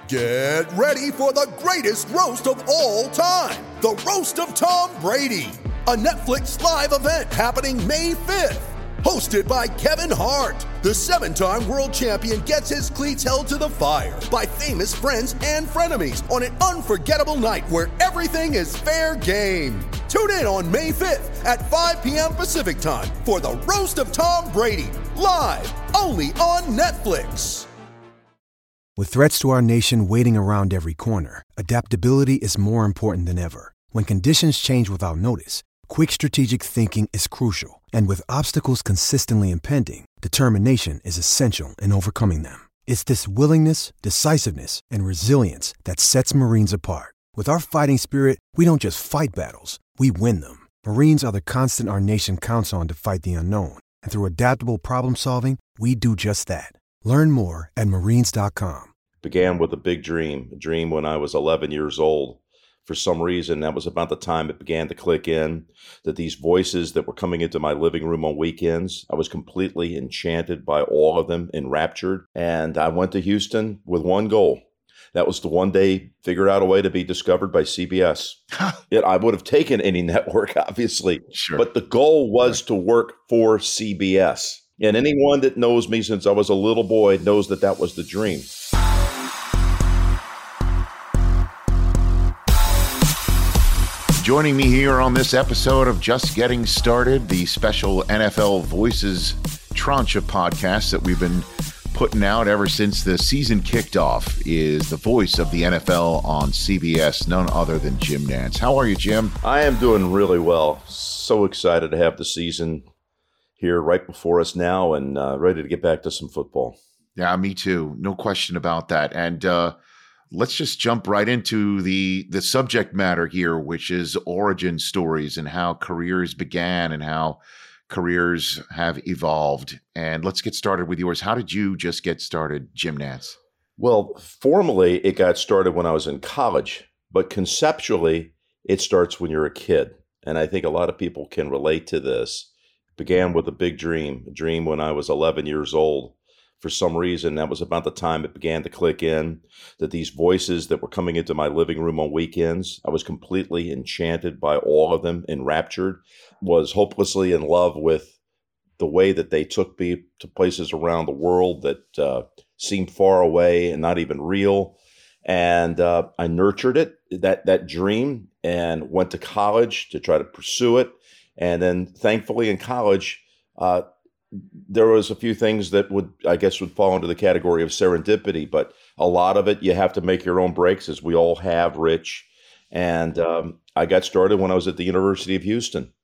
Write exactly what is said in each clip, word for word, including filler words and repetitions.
Get ready for the greatest roast of all time, the Roast of Tom Brady, a Netflix live event happening May fifth. Hosted by Kevin Hart, the seven-time world champion gets his cleats held to the fire by famous friends and frenemies on an unforgettable night where everything is fair game. Tune in on May fifth at five p.m. Pacific time for the Roast of Tom Brady, live only on Netflix. With threats to our nation waiting around every corner, adaptability is more important than ever. When conditions change without notice, quick strategic thinking is crucial. And with obstacles consistently impending, determination is essential in overcoming them. It's this willingness, decisiveness, and resilience that sets Marines apart. With our fighting spirit, we don't just fight battles, we win them. Marines are the constant our nation counts on to fight the unknown. And through adaptable problem solving, we do just that. Learn more at marines dot com. Began with a big dream, a dream when I was eleven years old. For some reason, that was about the time it began to click in, that these voices that were coming into my living room on weekends, I was completely enchanted by all of them, enraptured. And I went to Houston with one goal. That was to one day figure out a way to be discovered by C B S. Yet I would have taken any network, obviously. Sure. But the goal was to work for C B S. And anyone that knows me since I was a little boy knows that that was the dream. Joining me here on this episode of Just Getting Started, the special N F L Voices tranche of podcasts that we've been putting out ever since the season kicked off, is the voice of the N F L on C B S, none other than Jim Nantz. How are you, Jim? I am doing really well. So excited to have the season here right before us now and uh, ready to get back to some football. Yeah, me too. No question about that. And uh, let's just jump right into the the subject matter here, which is origin stories and how careers began and how careers have evolved. And let's get started with yours. How did you just get started, Jim Nantz? Well, formally, it got started when I was in college, but conceptually, it starts when you're a kid. And I think a lot of people can relate to this. It began with a big dream, a dream when I was eleven years old. For some reason, that was about the time it began to click in, that these voices that were coming into my living room on weekends, I was completely enchanted by all of them, enraptured, was hopelessly in love with the way that they took me to places around the world that uh, seemed far away and not even real. And uh, I nurtured it, that that dream, and went to college to try to pursue it. And then thankfully in college, uh, there was a few things that would, I guess, would fall into the category of serendipity, but a lot of it, you have to make your own breaks, as we all have, Rich. And um, I got started when I was at the University of Houston.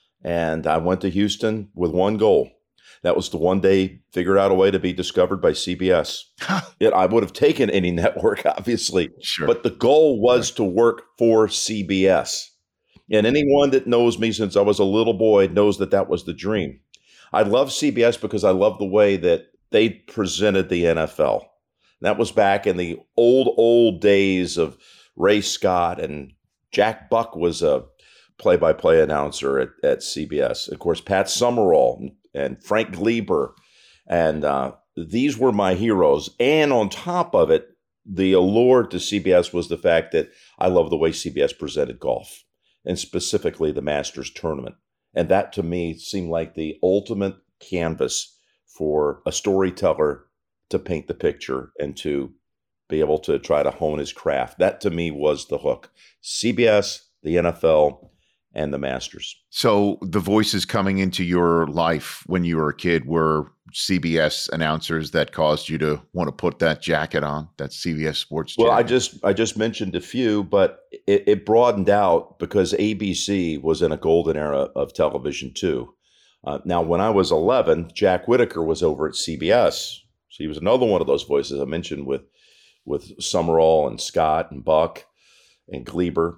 And I went to Houston with one goal. That was to one day figure out a way to be discovered by C B S. Yet I would have taken any network, obviously. Sure. But the goal was to work for C B S. And anyone that knows me since I was a little boy knows that that was the dream. I love C B S because I love the way that they presented the N F L. That was back in the old, old days of Ray Scott, and Jack Buck was a play-by-play announcer at, at C B S. Of course, Pat Summerall and Frank Gleber, and uh, these were my heroes. And on top of it, the allure to C B S was the fact that I love the way C B S presented golf, and specifically the Masters tournament. And that, to me, seemed like the ultimate canvas for a storyteller to paint the picture and to be able to try to hone his craft. That, to me, was the hook. C B S, the N F L, and the Masters. So the voices coming into your life when you were a kid were C B S announcers that caused you to want to put that jacket on, that C B S Sports jacket? Well, I just I just mentioned a few, but it, it broadened out because A B C was in a golden era of television too. Uh, now, when I was eleven, Jack Whitaker was over at C B S. So he was another one of those voices I mentioned with with Summerall and Scott and Buck and Gleber.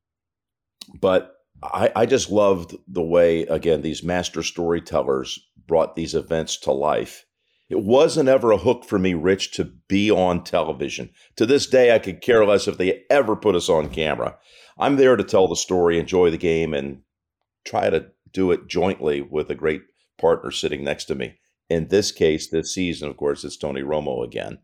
But I, I just loved the way, again, these master storytellers brought these events to life. It wasn't ever a hook for me, Rich, to be on television. To this day, I could care less if they ever put us on camera. I'm there to tell the story, enjoy the game, and try to do it jointly with a great partner sitting next to me. In this case, this season, of course, it's Tony Romo again.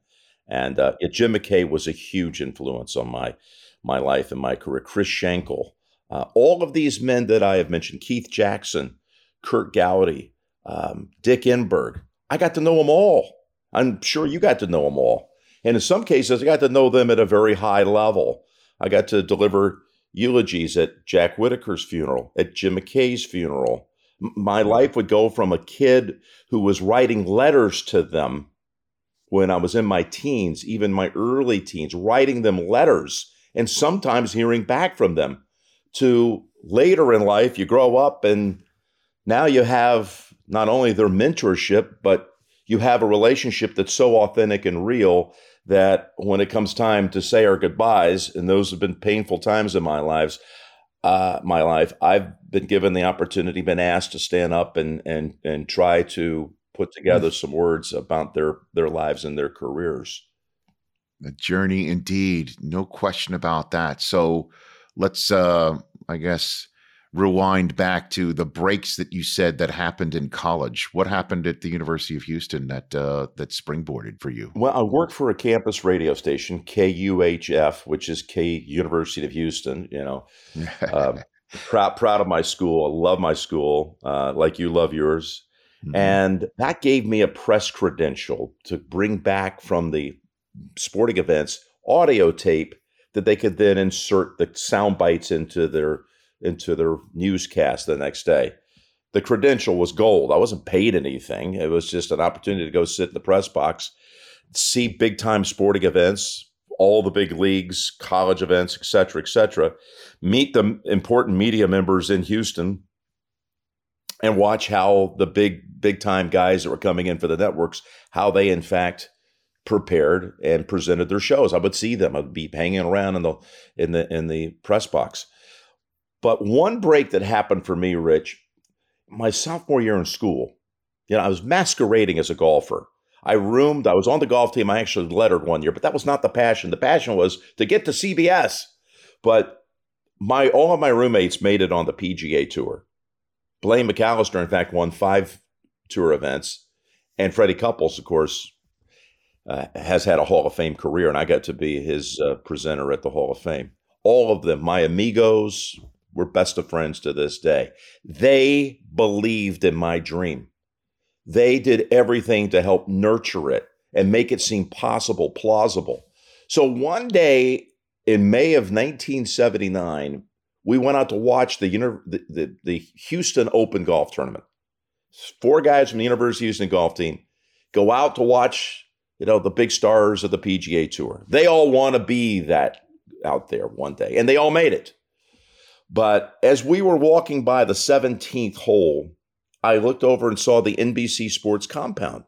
And uh, yeah, Jim McKay was a huge influence on my my life and my career. Chris Schenkel, uh, all of these men that I have mentioned, Keith Jackson, Kurt Gowdy, um, Dick Enberg, I got to know them all. I'm sure you got to know them all. And in some cases, I got to know them at a very high level. I got to deliver eulogies at Jack Whitaker's funeral, at Jim McKay's funeral. M- my life would go from a kid who was writing letters to them when I was in my teens, even my early teens, writing them letters and sometimes hearing back from them, to later in life, you grow up and now you have not only their mentorship, but you have a relationship that's so authentic and real that when it comes time to say our goodbyes, and those have been painful times in my lives, uh, my life, I've been given the opportunity, been asked to stand up and and and try to put together some words about their their lives and their careers. A journey indeed, no question about that. So let's, uh, I guess, rewind back to the breaks that you said that happened in college. What happened at the University of Houston that uh, that springboarded for you? Well, I worked for a campus radio station, K U H F, which is K University of Houston. You know, uh, proud proud of my school. I love my school, uh, like you love yours. Mm-hmm. And that gave me a press credential to bring back from the sporting events audio tape that they could then insert the sound bites into their into their newscast the next day. The credential was gold. I wasn't paid anything. It was just an opportunity to go sit in the press box, see big time sporting events, all the big leagues, college events, et cetera, et cetera, meet the important media members in Houston, and watch how the big, big time guys that were coming in for the networks, how they in fact prepared and presented their shows. I would see them. I'd be hanging around in the in the in the press box. But one break that happened for me, Rich, my sophomore year in school, you know, I was masquerading as a golfer. I roomed, I was on the golf team. I actually lettered one year, but that was not the passion. The passion was to get to C B S. But my all of my roommates made it on the P G A Tour. Blaine McAllister, in fact, won five tour events. And Freddie Couples, of course, uh, has had a Hall of Fame career, and I got to be his uh, presenter at the Hall of Fame. All of them, my amigos, we're best of friends to this day. They believed in my dream. They did everything to help nurture it and make it seem possible, plausible. So one day in May of nineteen seventy-nine, we went out to watch the, the, the, the Houston Open Golf Tournament. Four guys from the University of Houston golf team go out to watch, you know, the big stars of the P G A Tour. They all want to be that out there one day, and they all made it. But as we were walking by the seventeenth hole, I looked over and saw the N B C Sports compound.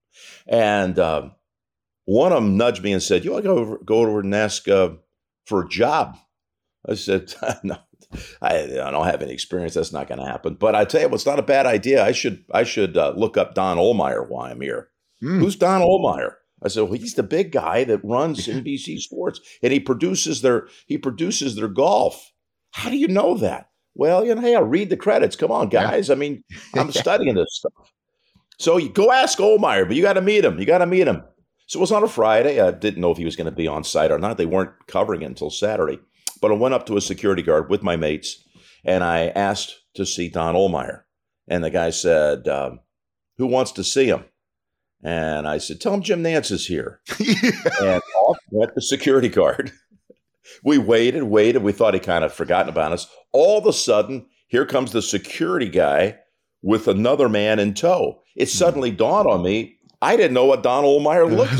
And uh, one of them nudged me and said, you want to go over, go over and ask uh, for a job? I said, no, I, I don't have any experience. That's not going to happen. But I tell you, it's not a bad idea. I should I should uh, look up Don Ohlmeyer while I'm here. Mm. Who's Don Ohlmeyer? I said, well, he's the big guy that runs N B C Sports, and he produces their he produces their golf. How do you know that? Well, you know, hey, I'll read the credits. Come on, guys. Yeah. I mean, I'm studying this stuff. So you go ask Ohlmeyer, but you got to meet him. You got to meet him. So it was on a Friday. I didn't know if he was going to be on site or not. They weren't covering it until Saturday. But I went up to a security guard with my mates, and I asked to see Don Ohlmeyer. And the guy said, um, who wants to see him? And I said, tell him Jim Nantz is here. And off went the security guard. We waited, waited. We thought he kind of forgotten about us. All of a sudden, here comes the security guy with another man in tow. It suddenly dawned on me, I didn't know what Don Ohlmeyer looked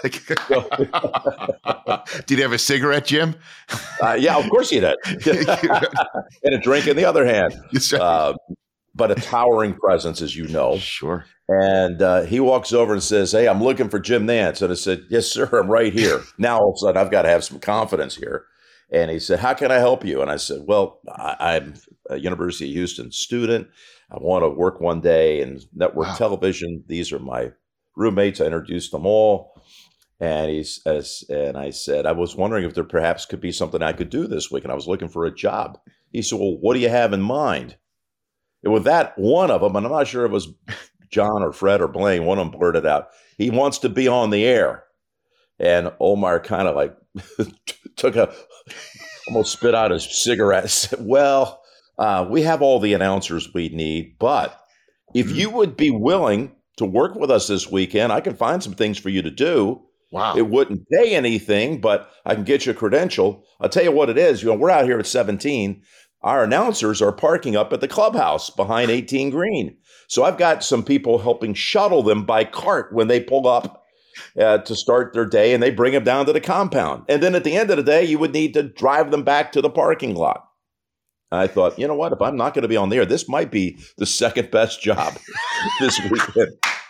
like. Did he have a cigarette, Jim? uh, yeah, of course he did. And a drink in the other hand. Uh, but a towering presence, as you know. Sure. And uh, he walks over and says, hey, I'm looking for Jim Nantz. And I said, yes, sir, I'm right here. Now, all of a sudden, I've got to have some confidence here. And he said, how can I help you? And I said, well, I, I'm a University of Houston student. I want to work one day in network wow. television. These are my roommates. I introduced them all. And he says, and I said, I was wondering if there perhaps could be something I could do this week. And I was looking for a job. He said, well, what do you have in mind? And with that, one of them, and I'm not sure if it was John or Fred or Blaine, one of them blurted out, he wants to be on the air. And Omar kind of like took a, almost spit out his cigarette and said, well, uh, we have all the announcers we need, but if you would be willing to work with us this weekend, I can find some things for you to do. Wow. It wouldn't pay anything, but I can get you a credential. I'll tell you what it is. You know, we're out here at seventeen. Our announcers are parking up at the clubhouse behind eighteen Green. So I've got some people helping shuttle them by cart when they pull up uh, to start their day, and they bring them down to the compound. And then at the end of the day, you would need to drive them back to the parking lot. I thought, you know what? If I'm not going to be on the air, this might be the second best job this weekend.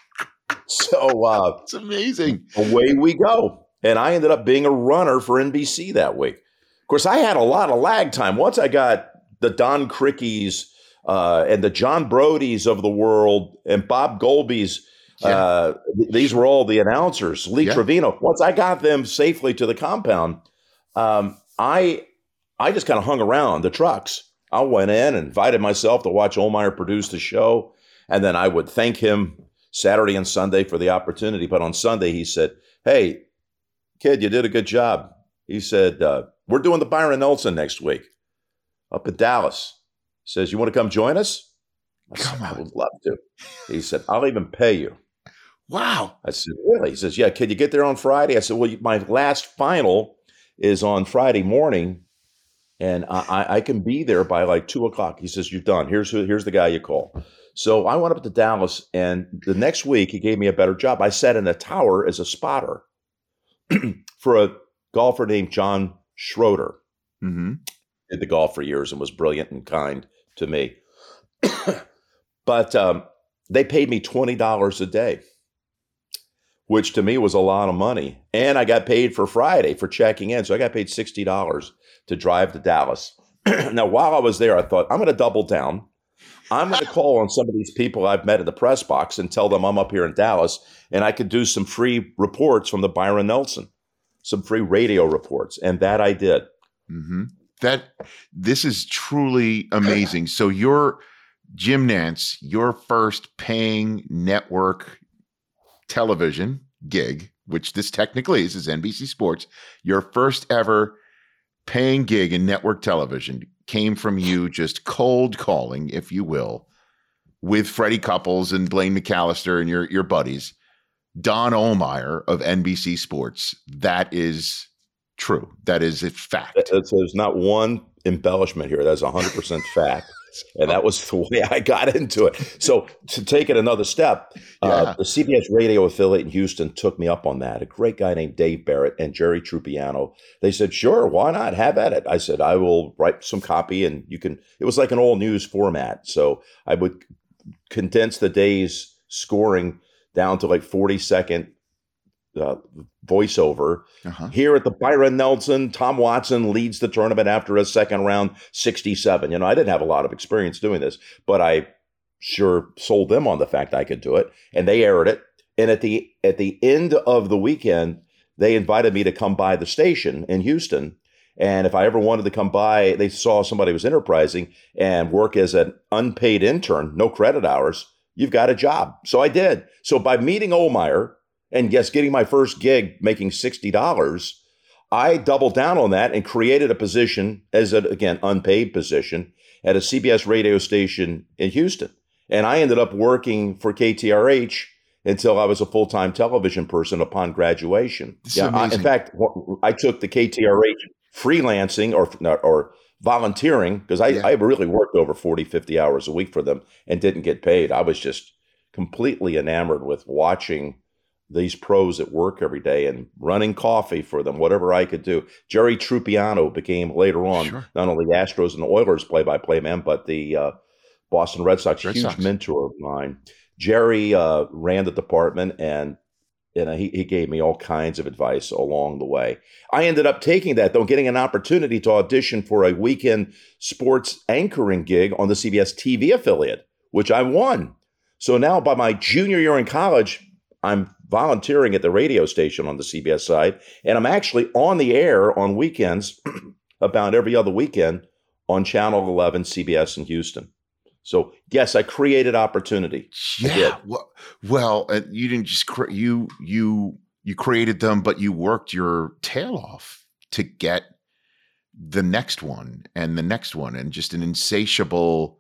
So uh, it's amazing. Away we go. And I ended up being a runner for N B C that week. Of course, I had a lot of lag time. Once I got the Don Crickeys uh, and the John Brodies of the world and Bob Golby's, yeah. uh, th- these were all the announcers, Lee yeah. Trevino. Once I got them safely to the compound, um, I I just kind of hung around the trucks. I went in and invited myself to watch Ohlmeyer produce the show. And then I would thank him Saturday and Sunday for the opportunity. But on Sunday, he said, hey, kid, you did a good job. He said, uh, we're doing the Byron Nelson next week up in Dallas. He says, you want to come join us? I said, I would love to. He said, I'll even pay you. Wow. I said, really? He says, yeah, can you get there on Friday? I said, well, my last final is on Friday morning. And I, I can be there by like two o'clock. He says, you're done. Here's who, here's the guy you call. So I went up to Dallas, and the next week he gave me a better job. I sat in a tower as a spotter for a golfer named John Schroeder. Mm-hmm. Did the golf for years and was brilliant and kind to me. But um, they paid me twenty dollars a day, which to me was a lot of money. And I got paid for Friday for checking in. So I got paid sixty dollars to drive to Dallas. Now, while I was there, I thought, I'm going to double down. I'm going to call on some of these people I've met in the press box and tell them I'm up here in Dallas, and I could do some free reports from the Byron Nelson, some free radio reports. And that I did. Mm-hmm. That this is truly amazing. So your Jim Nantz, your first paying network television gig, which this technically is, is N B C Sports, your first ever paying gig in network television came from you just cold calling, if you will, with Freddie Couples and Blaine McAllister and your, your buddies, Don Ohlmeyer of N B C Sports. That is true. That is a fact. It's, there's not one embellishment here. That's one hundred percent fact. And that was the way I got into it. So to take it another step, yeah. uh, the C B S radio affiliate in Houston took me up on that. A great guy named Dave Barrett and Jerry Trupiano. They said, sure, why not? Have at it. I said, I will write some copy and you can, it was like an all news format. So I would condense the day's scoring down to like forty second uh, voiceover. Uh-huh. Here at the Byron Nelson, Tom Watson leads the tournament after a second round, sixty-seven. You know, I didn't have a lot of experience doing this, but I sure sold them on the fact I could do it, and they aired it. And at the at the end of the weekend, they invited me to come by the station in Houston. And if I ever wanted to come by, they saw somebody was enterprising and work as an unpaid intern, no credit hours. You've got a job. So I did. So by meeting Ohlmeyer, and yes, getting my first gig making sixty dollars, I doubled down on that and created a position as an, again, unpaid position at a C B S radio station in Houston. And I ended up working for K T R H until I was a full-time television person upon graduation. Yeah, I, in fact, I took the K T R H freelancing or, or volunteering because I, yeah. I really worked over forty, fifty hours a week for them and didn't get paid. I was just completely enamored with watching these pros at work every day and running coffee for them, whatever I could do. Jerry Trupiano became later on sure. not only the Astros and the Oilers play-by-play man, but the uh, Boston Red Sox, Red huge Sox. mentor of mine. Jerry uh, ran the department, and you know, he, he gave me all kinds of advice along the way. I ended up taking that, though, getting an opportunity to audition for a weekend sports anchoring gig on the C B S T V affiliate, which I won. So now by my junior year in college, I'm volunteering at the radio station on the C B S side, and I'm actually on the air on weekends about every other weekend on Channel eleven C B S in Houston. So yes, I created opportunity. Yeah. Well, well uh, you didn't just cre- you you you created them, but you worked your tail off to get the next one and the next one, and just an insatiable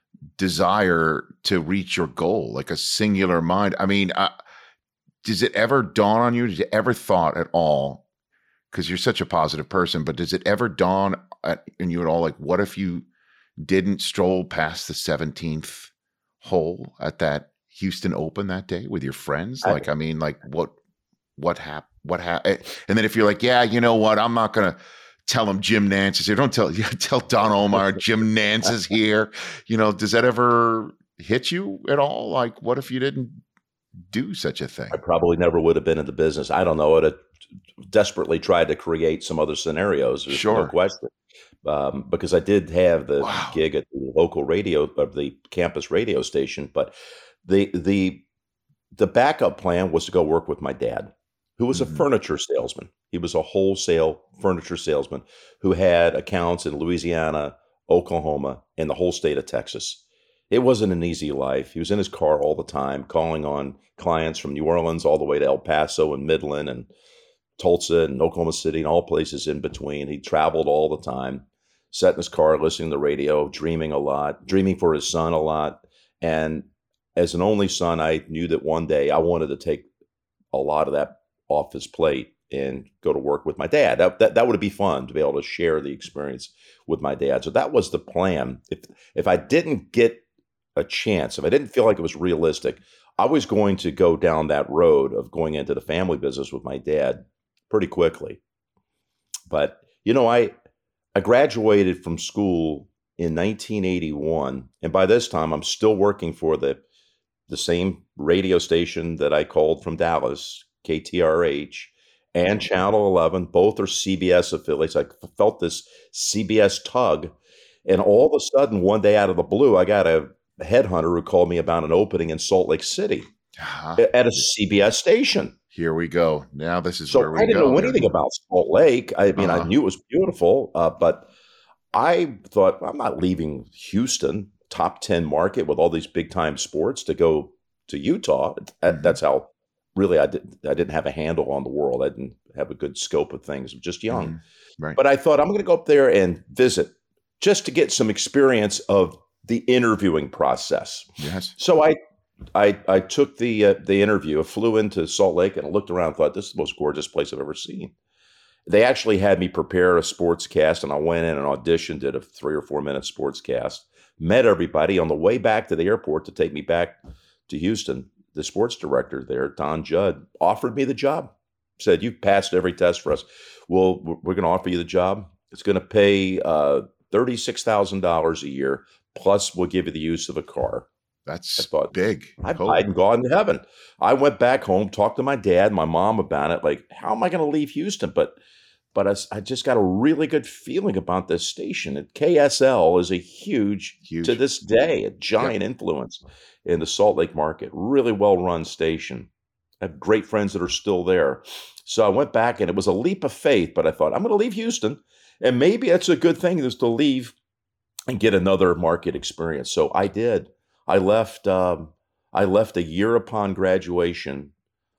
desire to reach your goal, like a singular mind. I mean, uh, does it ever dawn on you? Did you ever thought at all, because you're such a positive person, but does it ever dawn at, in you at all, like, what if you didn't stroll past the seventeenth hole at that Houston Open that day with your friends? Like, I, I mean, like what, what happened? What happened? And then if you're like, yeah, you know what, I'm not going to tell him Jim Nance is here. Don't tell, tell Don Omar Jim Nance is here. You know, does that ever hit you at all? Like, what if you didn't do such a thing? I probably never would have been in the business. I don't know. I'd have desperately tried to create some other scenarios. There's Sure. no question. Um, because I did have the Wow. gig at the local radio of the campus radio station, but the the the backup plan was to go work with my dad, who was Mhm. a furniture salesman. He was a wholesale furniture salesman who had accounts in Louisiana, Oklahoma, and the whole state of Texas. It wasn't an easy life. He was in his car all the time, calling on clients from New Orleans all the way to El Paso and Midland and Tulsa and Oklahoma City and all places in between. He traveled all the time, sat in his car, listening to the radio, dreaming a lot, dreaming for his son a lot. And as an only son, I knew that one day I wanted to take a lot of that off his plate and go to work with my dad. That, that, that would be fun to be able to share the experience with my dad. So that was the plan. If, if I didn't get a chance, if I didn't feel like it was realistic, I was going to go down that road of going into the family business with my dad pretty quickly. But, you know, I, I graduated from school in nineteen eighty-one. And by this time, I'm still working for the, the same radio station that I called from Dallas, K T R H, and Channel eleven. Both are C B S affiliates. I felt this C B S tug. And all of a sudden, one day out of the blue, I got a headhunter who called me about an opening in Salt Lake City Uh-huh. at a C B S station. Here we go. Now this is So where we I didn't go. know anything about Salt Lake. I mean, Uh-huh. I knew it was beautiful, uh, but I thought, I'm not leaving Houston, top ten market with all these big time sports, to go to Utah. That- Mhm. That's how really I, did, I didn't have a handle on the world. I didn't have a good scope of things. I'm just young. Mhm. Right. But I thought, I'm going to go up there and visit just to get some experience of the interviewing process. Yes. So I, I, I took the uh, the interview. I flew into Salt Lake and I looked around and thought, this is the most gorgeous place I've ever seen. They actually had me prepare a sports cast, and I went in and auditioned, did a three or four minute sports cast, met everybody. On the way back to the airport to take me back to Houston, the sports director there, Don Judd, offered me the job. Said, you've passed every test for us. Well, we're going to offer you the job. It's going to pay uh, thirty-six thousand dollars a year, plus we'll give you the use of a car. That's I thought, big. I've Holy- died and gone to heaven. I went back home, talked to my dad, my mom about it. Like, how am I going to leave Houston? But but I, s- I just got a really good feeling about this station. And K S L is a huge, Huge. to this day, a giant influence in the Salt Lake market. Really well-run station. I have great friends that are still there. So I went back, and it was a leap of faith, but I thought, I'm going to leave Houston. And maybe it's a good thing is to leave and get another market experience. So I did. I left. Um, I left a year upon graduation,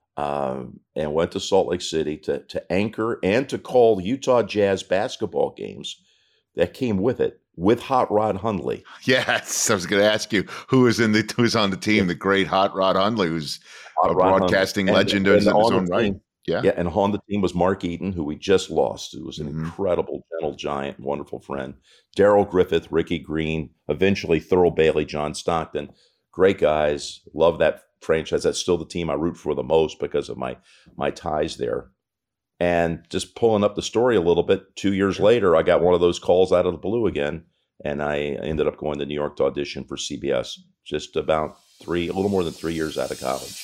um, and went to Salt Lake City to to anchor and to call Utah Jazz basketball games that came with it, with Hot Rod Hundley. Yes, I was going to ask you who is in the who's on the team. The great Hot Rod Hundley, who's Hot a Rod Hundley. broadcasting And- legend and in his on the own right. team- Yeah. Yeah, and on the team was Mark Eaton, who we just lost, who was an Mhm. incredible, gentle giant, wonderful friend. Daryl Griffith, Ricky Green, eventually Thurl Bailey, John Stockton. Great guys. Love that franchise. That's still the team I root for the most because of my my ties there. And just pulling up the story a little bit, two years later, I got one of those calls out of the blue again, and I ended up going to New York to audition for C B S. Just about three, a little more than three years out of college.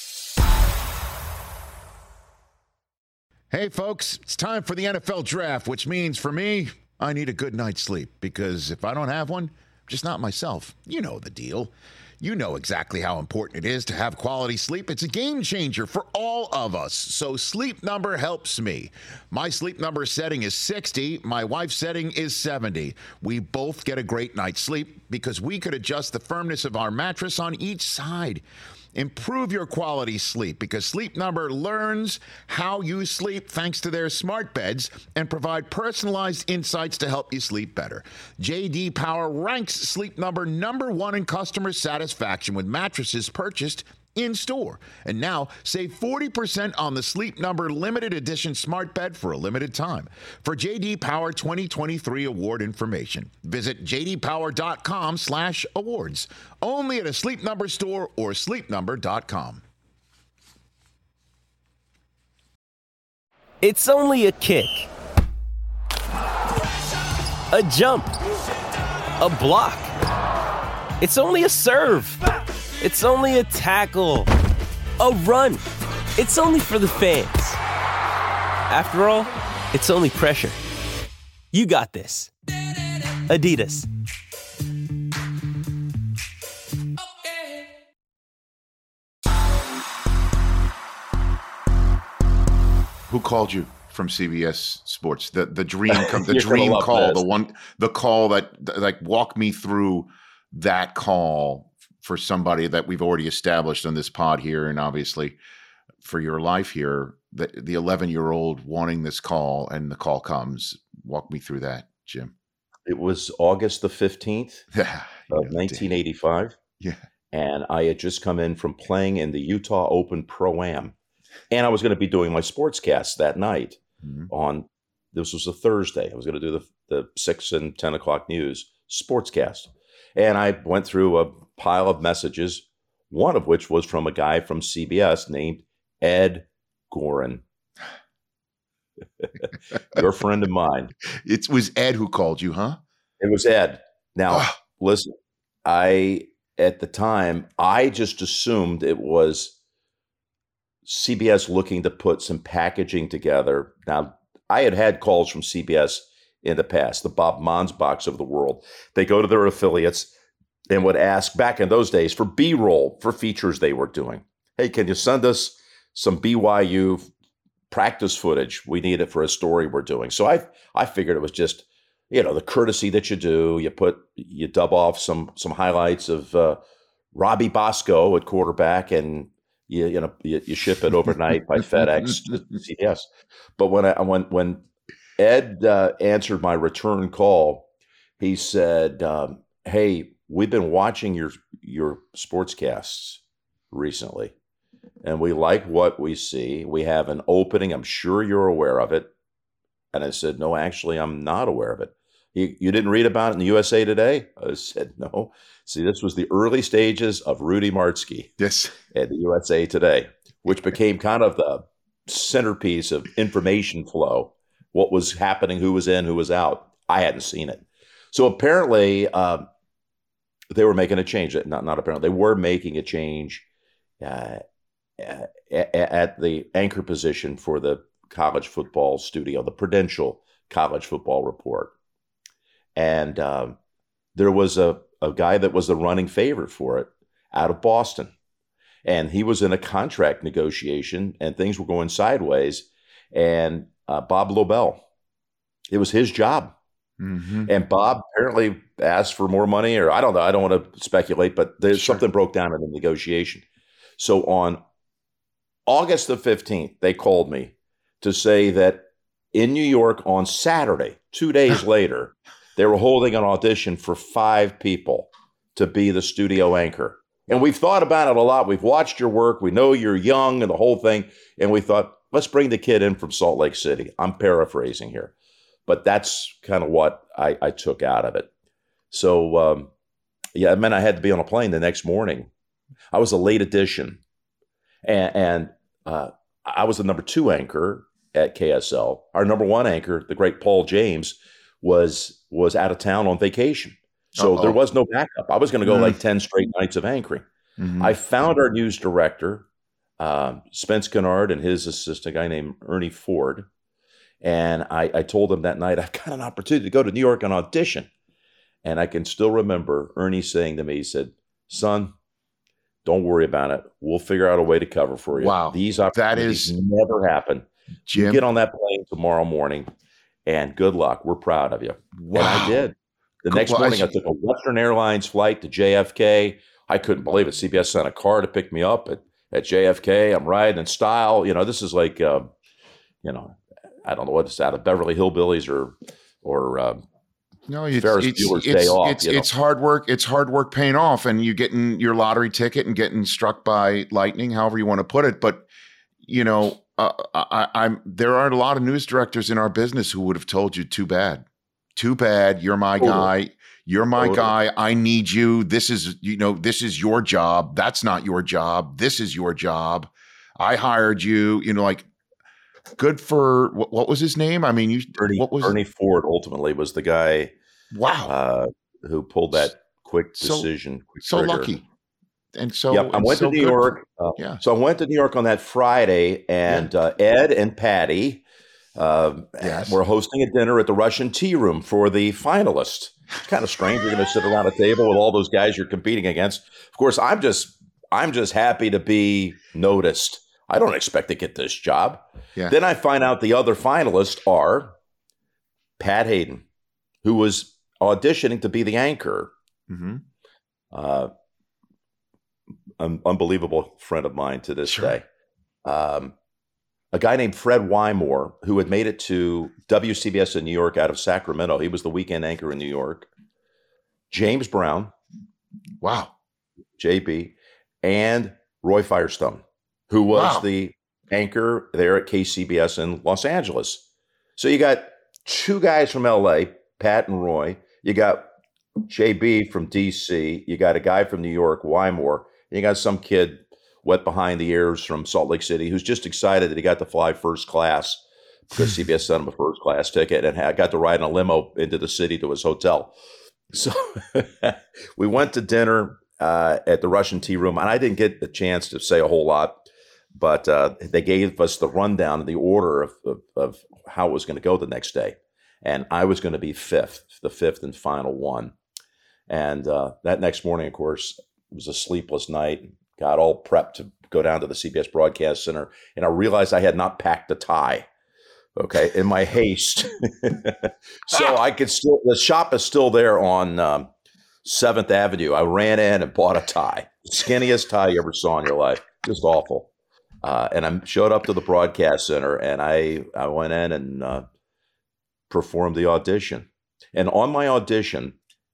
Hey, folks, it's time for the N F L draft, which means for me, I need a good night's sleep because if I don't have one, I'm just not myself. You know the deal. You know exactly how important it is to have quality sleep. It's a game changer for all of us. So Sleep Number helps me. My Sleep Number setting is sixty. My wife's setting is seventy. We both get a great night's sleep because we could adjust the firmness of our mattress on each side. Improve your quality sleep because Sleep Number learns how you sleep thanks to their smart beds and provide personalized insights to help you sleep better. J D Power ranks Sleep Number number one in customer satisfaction with mattresses purchased in-store. And now, save forty percent on the Sleep Number limited edition smart bed for a limited time. For J D Power twenty twenty-three award information, visit j d power dot com slash awards. Only at a Sleep Number store or sleep number dot com. It's only a kick, a jump, a block. It's only a serve. It's only a tackle, a run. It's only for the fans. After all, it's only pressure. You got this. Adidas. Who called you from C B S Sports? The the dream come, the You're dream gonna love this. call, the one the call that like walk me through that call for somebody that we've already established on this pod here, and obviously for your life here, the the eleven-year-old wanting this call, and the call comes. Walk me through that, Jim. It was August the fifteenth Yeah, of nineteen eighty-five. Yeah. And I had just come in from playing in the Utah Open Pro-Am. And I was going to be doing my sportscast that night Mhm. on, this was a Thursday. I was going to do the, the six and ten o'clock news sportscast. And I went through a pile of messages, one of which was from a guy from C B S named Ed Gorin. Your friend of mine. It was Ed who called you, huh? It was Ed. Now, Ah. listen, I, at the time, I just assumed it was C B S looking to put some packaging together. Now, I had had calls from C B S in the past, the Bob Monsbachs of the world. They go to their affiliates and would ask, back in those days, for B-roll, for features they were doing. Hey, can you send us some B Y U practice footage? We need it for a story we're doing. So I I figured it was just, you know, the courtesy that you do. You put, you dub off some some highlights of uh, Robbie Bosco at quarterback, and you you know you, you ship it overnight by FedEx to C B S. But when I when when Ed uh, answered my return call, he said, um, "Hey, we've been watching your your sportscasts recently, and we like what we see. We have an opening. I'm sure you're aware of it." And I said, "No, actually, I'm not aware of it. You, you didn't read about it in the U S A Today?" I said, "No. See, this was the early stages of Rudy Martzke Yes. at the U S A Today, which became kind of the centerpiece of information flow. What was happening, who was in, who was out. I hadn't seen it. So apparently, um, they were making a change. Not, not apparently, they were making a change uh, at, at the anchor position for the college football studio, the Prudential College Football Report. And um, there was a, a guy that was the running favorite for it out of Boston. And he was in a contract negotiation, and things were going sideways. And uh, Bob Lobel, it was his job. Mm-hmm. And Bob apparently asked for more money, or I don't know. I don't want to speculate, but there's Sure. something broke down in the negotiation. So on August the fifteenth, they called me to say that in New York on Saturday, two days later, they were holding an audition for five people to be the studio anchor. And we've thought about it a lot. We've watched your work. We know you're young and the whole thing. And we thought, let's bring the kid in from Salt Lake City. I'm paraphrasing here. But that's kind of what I, I took out of it. So, um, yeah, it meant I had to be on a plane the next morning. I was a late addition. And, and uh, I was the number two anchor at K S L. Our number one anchor, the great Paul James, was was out of town on vacation. So Uh-oh. there was no backup. I was going to go Mm. like ten straight nights of anchoring. Mm-hmm. I found our news director, um, Spence Kennard, and his assistant, a guy named Ernie Ford. And I, I told him that night, I've got an opportunity to go to New York and audition. And I can still remember Ernie saying to me, he said, "Son, don't worry about it. We'll figure out a way to cover for you. Wow. These That opportunities is- never happen. You Jim. get on that plane tomorrow morning, and good luck. We're proud of you." Wow. And I did. The Cool. next Well, morning, I as- took a Western Airlines flight to J F K, I couldn't believe it. C B S sent a car to pick me up at, at J F K. I'm riding in style. You know, this is like, uh, you know, I don't know what's out of Beverly Hillbillies or or uh, no, it's Ferris it's Bueller's it's, Day Off. it's, you know? it's hard work. It's hard work paying off, and you getting your lottery ticket and getting struck by lightning, however you want to put it. But you know, uh, I, I'm there are a lot of news directors in our business who would have told you, "Too bad, too bad. You're my Totally. guy. You're my Totally. guy. I need you. This is you know, this is your job. That's not your job. This is your job. I hired you. You know, like." Good for what, what was his name? I mean, you Ernie, what was Ernie Ford ultimately was the guy wow, uh, who pulled that quick So- decision. quick so trigger. lucky, and so Yep, I and went so to New good. York. Uh, Yeah. So I went to New York on that Friday, and uh, Ed and Patty uh, Yes. were hosting a dinner at the Russian Tea Room for the finalists. It's kind of strange. You're going to sit around a table with all those guys you're competing against. Of course, I'm just I'm just happy to be noticed. I don't expect to get this job. Yeah. Then I find out the other finalists are Pat Hayden, who was auditioning to be the anchor. Mm-hmm. Uh, an unbelievable friend of mine to this Sure. day. Um, a guy named Fred Wymore, who had made it to W C B S in New York out of Sacramento. He was the weekend anchor in New York. James Brown, Wow. J B, and Roy Firestone, who was Wow. the anchor there at K C B S in Los Angeles. So you got two guys from L A, Pat and Roy. You got J B from D C. You got a guy from New York, Wymore. And you got some kid wet behind the ears from Salt Lake City who's just excited that he got to fly first class because C B S sent him a first class ticket and had, got to ride in a limo into the city to his hotel. So we went to dinner uh, at the Russian Tea Room, and I didn't get the chance to say a whole lot, but uh, they gave us the rundown of the order of, of, of how it was going to go the next day. And I was going to be fifth, the fifth and final one. And uh, that next morning, of course, it was a sleepless night. Got all prepped to go down to the C B S Broadcast Center, and I realized I had not packed a tie. Okay, in my haste, so I could still. The shop is still there on um, Seventh Avenue. I ran in and bought a tie, skinniest tie you ever saw in your life, just awful. Uh, and I showed up to the Broadcast Center, and I I went in and uh, performed the audition. And on my audition,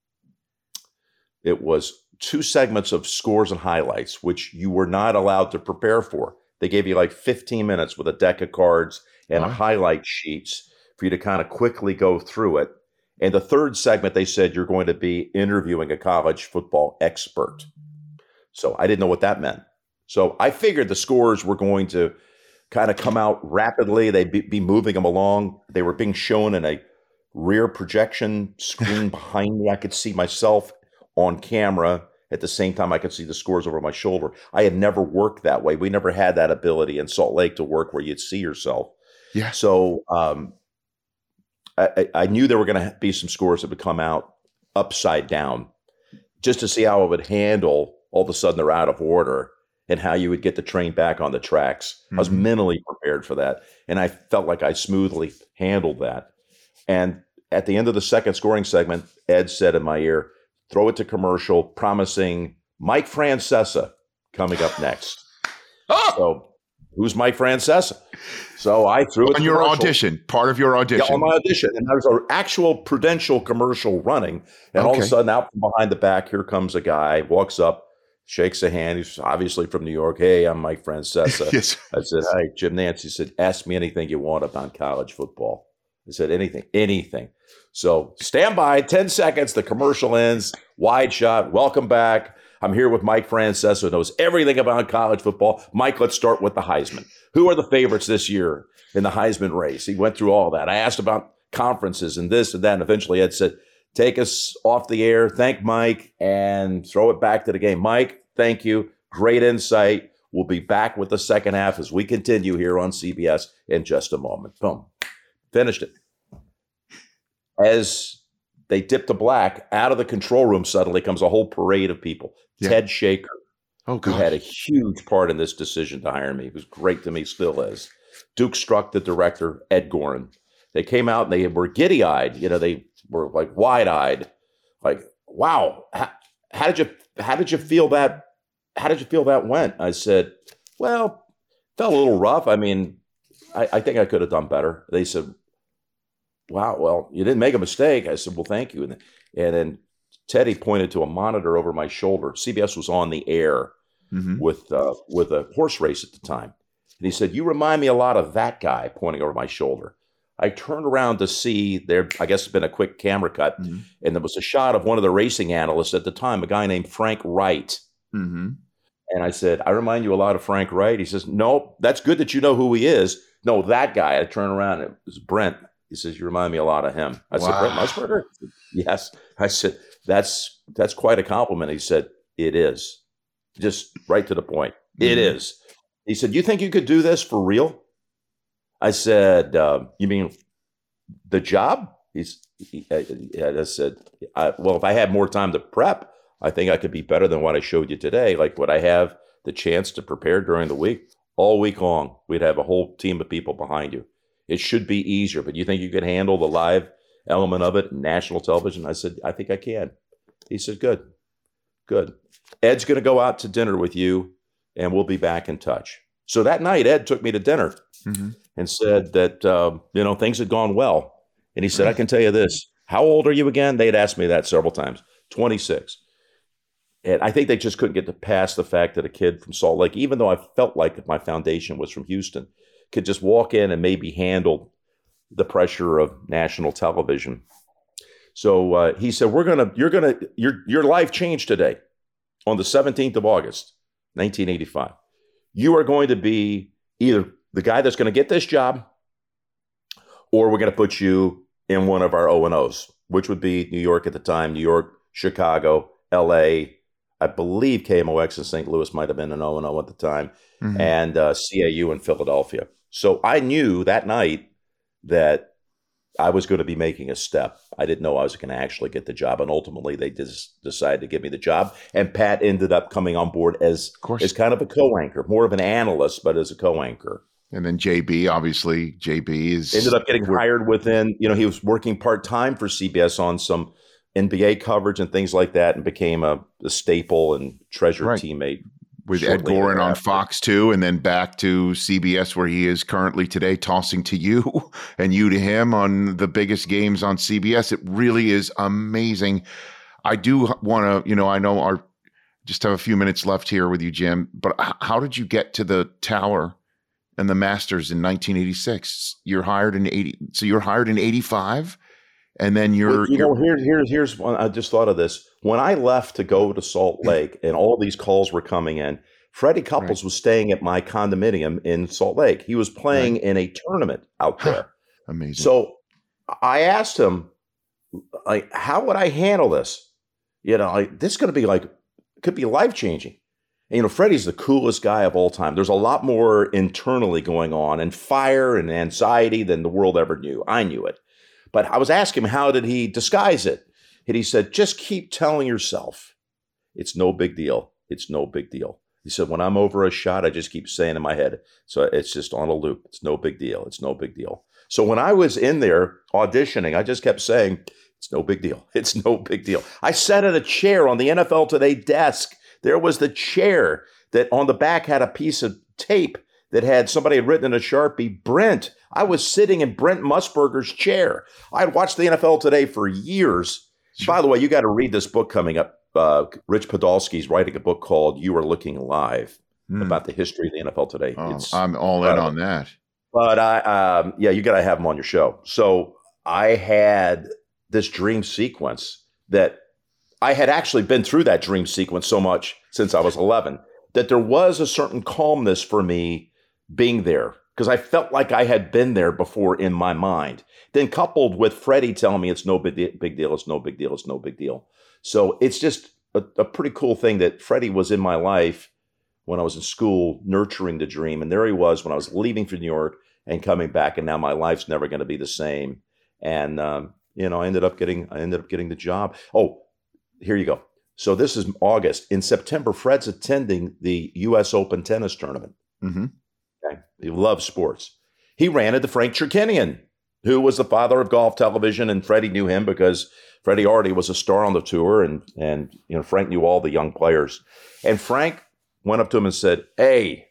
it was two segments of scores and highlights, which you were not allowed to prepare for. They gave you like fifteen minutes with a deck of cards and Wow. highlight sheets for you to kind of quickly go through it. And the third segment, they said you're going to be interviewing a college football expert. So I didn't know what that meant. So I figured the scores were going to kind of come out rapidly. They'd be, be moving them along. They were being shown in a rear projection screen behind me. I could see myself on camera. At the same time, I could see the scores over my shoulder. I had never worked that way. We never had that ability in Salt Lake to work where you'd see yourself. Yeah. So um, I, I knew there were going to be some scores that would come out upside down just to see how it would handle all of a sudden they're out of order and how you would get the train back on the tracks. Mm-hmm. I was mentally prepared for that. And I felt like I smoothly handled that. And at the end of the second scoring segment, Ed said in my ear, throw it to commercial, promising Mike Francesa coming up next. Oh! So who's Mike Francesa? So I threw it on to your commercial. audition, part of your audition. Yeah, on my audition. And there's an actual Prudential commercial running. And all of Okay. a sudden, out from behind the back, here comes a guy, walks up, shakes a hand. He's obviously from New York. Hey, I'm Mike Francesa. Yes. I said, hi, Jim Nance. He said, ask me anything you want about college football. I said, anything, anything. So stand by, ten seconds. The commercial ends. Wide shot. Welcome back. I'm here with Mike Francesa, who knows everything about college football. Mike, let's start with the Heisman. Who are the favorites this year in the Heisman race? He went through all that. I asked about conferences and this and that. And eventually Ed said, take us off the air. Thank Mike and throw it back to the game. Mike, thank you. Great insight. We'll be back with the second half as we continue here on C B S in just a moment. Boom. Finished it. As they dip to black, out of the control room suddenly comes a whole parade of people. Yeah. Ted Shaker, Oh, who God. had a huge part in this decision to hire me. He was great to me, still is. Duke Struck, the director, Ed Gorin. They came out and they were giddy-eyed. You know, they were like wide-eyed. Like, wow, how, how did you how did you feel that how did you feel that went? I said, well, felt a little rough. I mean, I, I think I could have done better. They said, wow, well, you didn't make a mistake. I said, well, thank you. And, and then Teddy pointed to a monitor over my shoulder. C B S was on the air mm-hmm. with uh, with a horse race at the time. And he said, you remind me a lot of that guy, pointing over my shoulder. I turned around to see there, I guess it's been a quick camera cut, mm-hmm. and there was a shot of one of the racing analysts at the time, a guy named Frank Wright. Mm-hmm. And I said, I remind you a lot of Frank Wright. He says, no, that's good that you know who he is. No, that guy. I turned around, and it was Brent. He says, you remind me a lot of him. I wow. said, Brent Musburger? Yes. I said, that's that's quite a compliment. He said, it is. Just right to the point. Mm-hmm. It is. He said, you think you could do this for real? I said, uh, you mean the job? He's, he, I, I said, I, well, if I had more time to prep, I think I could be better than what I showed you today. Like, would I have the chance to prepare during the week? All week long, we'd have a whole team of people behind you. It should be easier, but you think you could handle the live element of it, national television? I said, I think I can. He said, good, good. Ed's going to go out to dinner with you, and we'll be back in touch. So that night, Ed took me to dinner mm-hmm. and said that, uh, you know, things had gone well. And he said, I can tell you this. How old are you again? They'd asked me that several times. twenty-six. And I think they just couldn't get to past the fact that a kid from Salt Lake, even though I felt like my foundation was from Houston, could just walk in and maybe handle the pressure of national television. So uh, he said, "We're gonna, you're gonna, your your life changed today, on the seventeenth of August, nineteen eighty-five. You are going to be either the guy that's going to get this job, or we're going to put you in one of our O and O's, which would be New York at the time, New York, Chicago, L A. I believe K M O X in Saint Louis might have been an O and O at the time, mm-hmm. and uh, C A U in Philadelphia. So I knew that night that I was going to be making a step. I didn't know I was going to actually get the job. And ultimately, they just decided to give me the job. And Pat ended up coming on board as, as kind of a co-anchor, more of an analyst, but as a co-anchor. And then J B, obviously, J B is... Ended up getting hired within, you know, he was working part-time for C B S on some N B A coverage and things like that, and became a, a staple and treasured right. teammate. With Ed Goren on Fox two, and then back to C B S where he is currently today, tossing to you and you to him on the biggest games on C B S. It really is amazing. I do want to, you know, I know our just have a few minutes left here with you, Jim, but how did you get to the Tower and the Masters in nineteen eighty-six? You're hired in eighty, so you're hired in eighty-five, and then you're, well, you you're know, here, here's here's one. I just thought of this. When I left to go to Salt Lake and all these calls were coming in, Freddie Couples right. was staying at my condominium in Salt Lake. He was playing right. in a tournament out there. Amazing. So I asked him, like, how would I handle this? You know, like, this is going to be like, could be life-changing. And, you know, Freddie's the coolest guy of all time. There's a lot more internally going on and fire and anxiety than the world ever knew. I knew it. But I was asking him, how did he disguise it? And he said, just keep telling yourself, it's no big deal. It's no big deal. He said, when I'm over a shot, I just keep saying in my head, so it's just on a loop. It's no big deal. It's no big deal. So when I was in there auditioning, I just kept saying, it's no big deal. It's no big deal. I sat in a chair on the N F L Today desk. There was the chair that on the back had a piece of tape that had somebody had written in a Sharpie, Brent. I was sitting in Brent Musburger's chair. I'd watched the N F L Today for years. Sure. By the way, you got to read this book coming up. Uh, Rich Podolsky's writing a book called You Are Looking Live mm. about the history of the N F L Today. Oh, it's I'm all in on that. But I, um, yeah, you got to have him on your show. So I had this dream sequence that I had actually been through that dream sequence so much since I was eleven that there was a certain calmness for me being there because I felt like I had been there before in my mind. Then coupled with Freddie telling me it's no big, big deal, it's no big deal, it's no big deal. So it's just a, a pretty cool thing that Freddie was in my life when I was in school, nurturing the dream. And there he was when I was leaving for New York and coming back. And now my life's never going to be the same. And, um, you know, I ended up getting, I ended up getting the job. Oh, here you go. So this is August. In September, Fred's attending the U S Open tennis tournament. Mm-hmm. Okay. He loves sports. He ran into Frank Chirkinian. who was the father of golf television, and Freddie knew him because Freddie already was a star on the tour, and and you know Frank knew all the young players. And Frank went up to him and said, "Hey,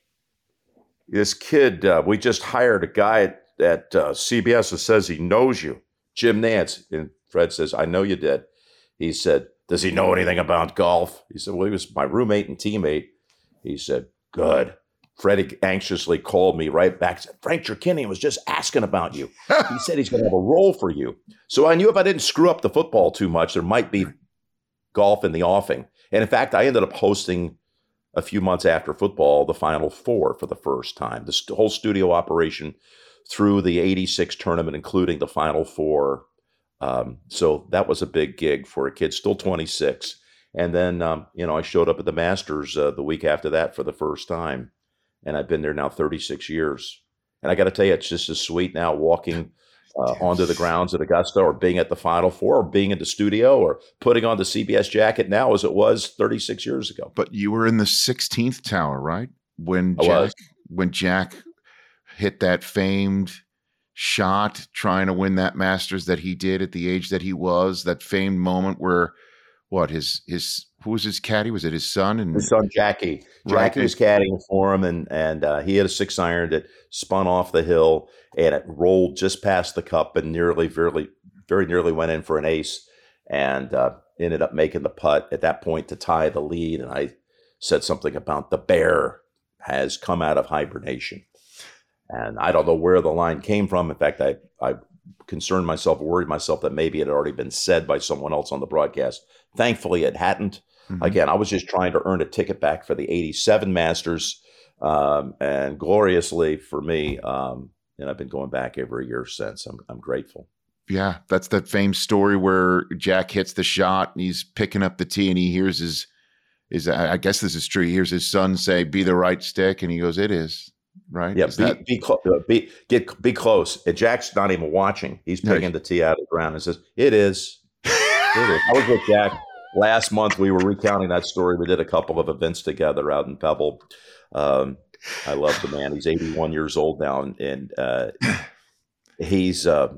this kid, uh, we just hired a guy at, at uh, C B S that says he knows you, Jim Nantz." And Fred says, "I know you did." He said, "Does he know anything about golf?" He said, "Well, he was my roommate and teammate." He said, "Good." Freddie anxiously called me right back. Said, "Frank Chirkinian was just asking about you. He said he's going to have a role for you." So I knew if I didn't screw up the football too much, there might be golf in the offing. And in fact, I ended up hosting a few months after football the Final Four for the first time. The st- whole studio operation through the eighty-six tournament, including the Final Four. Um, so that was a big gig for a kid, still twenty-six. And then, um, you know, I showed up at the Masters uh, the week after that for the first time. And I've been there now thirty-six years. And I got to tell you, it's just as sweet now walking uh, onto the grounds at Augusta, or being at the Final Four, or being in the studio, or putting on the C B S jacket now as it was thirty-six years ago. But you were in the sixteenth tower, right? When I Jack, was. when Jack hit that famed shot trying to win that Masters that he did at the age that he was, that famed moment where what his his who was his caddy? Was it his son? And His son Jackie. Right. Jackie was caddying for him, and and uh, he had a six iron that spun off the hill, and it rolled just past the cup and nearly, very, very nearly went in for an ace, and uh, ended up making the putt at that point to tie the lead. And I said something about the bear has come out of hibernation, and I don't know where the line came from. In fact, I I concerned myself, worried myself that maybe it had already been said by someone else on the broadcast. Thankfully, it hadn't. Mm-hmm. Again, I was just trying to earn a ticket back for the eighty-seven Masters, um, and gloriously for me, um, and I've been going back every year since. I'm, I'm grateful. Yeah, that's that famous story where Jack hits the shot and he's picking up the tee and he hears his, his I guess this is true, he hears his son say, "Be the right stick," and he goes, "It is." Right? Yeah, is be that- be, clo- uh, be get be close. And Jack's not even watching. He's picking Nice. the tee out of the ground and says, "It is." It is. I was with Jack last month. We were recounting that story. We did a couple of events together out in Pebble. Um, I love the man. He's eighty-one years old now, and, and uh, he's uh,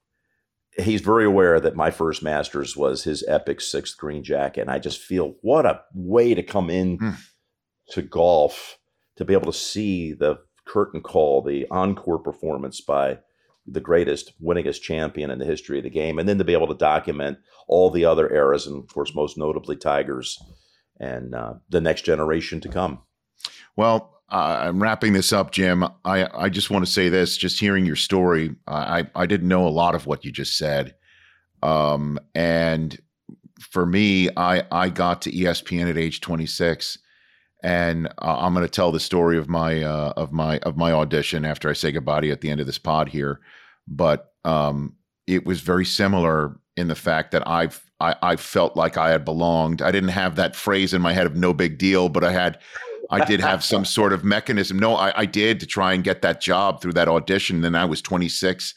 he's very aware that my first Masters was his epic sixth green jacket. And I just feel what a way to come in Hmm. to golf, to be able to see the curtain call, the encore performance by the greatest, winningest champion in the history of the game, and then to be able to document all the other eras, and of course, most notably Tigers and uh, the next generation to come. Well, uh, I'm wrapping this up, Jim. I, I just want to say this, just hearing your story, I, I didn't know a lot of what you just said. Um, and for me, I, I got to E S P N at age twenty-six, and uh, I'm going to tell the story of my, uh, of my, of my audition after I say goodbye to you at the end of this pod here. But um, it was very similar in the fact that I've, I, I felt like I had belonged. I didn't have that phrase in my head of "no big deal," but I had, I did have some sort of mechanism. No, I, I did to try and get that job through that audition. Then I was twenty-six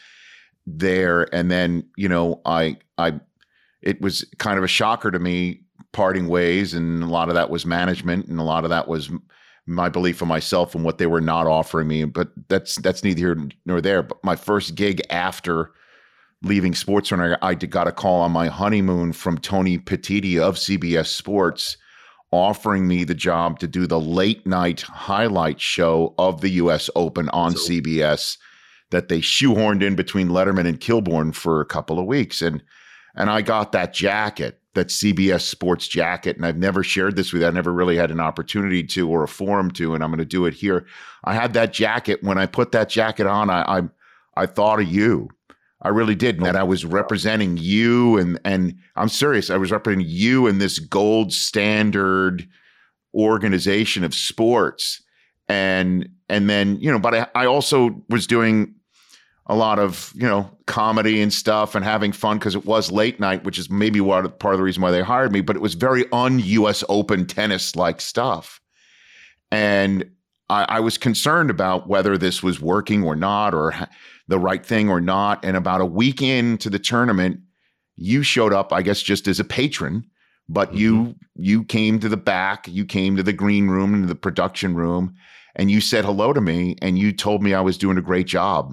there. And then, you know, I, I, it was kind of a shocker to me parting ways. And a lot of that was management. And a lot of that was my belief in myself and what they were not offering me. But that's, that's neither here nor there. But my first gig after leaving SportsCenter, I got a call on my honeymoon from Tony Petitti of C B S Sports, offering me the job to do the late night highlight show of the U S Open on so, C B S that they shoehorned in between Letterman and Kilborn for a couple of weeks. And, and I got that jacket, that C B S Sports jacket. And I've never shared this with you. I never really had an opportunity to, or a forum to, and I'm going to do it here. I had that jacket. When I put that jacket on, I, I, I thought of you. I really did. And that I was representing you, and and I'm serious. I was representing you in this gold standard organization of sports. And and then, you know, but I, I also was doing a lot of, you know, comedy and stuff and having fun because it was late night, which is maybe what, part of the reason why they hired me. But it was very un-U S Open tennis-like stuff. And I, I was concerned about whether this was working or not, or ha- the right thing or not. And about a week into the tournament, you showed up, I guess, just as a patron, but mm-hmm. you you came to the back, you came to the green room and the production room, and you said hello to me, and you told me I was doing a great job.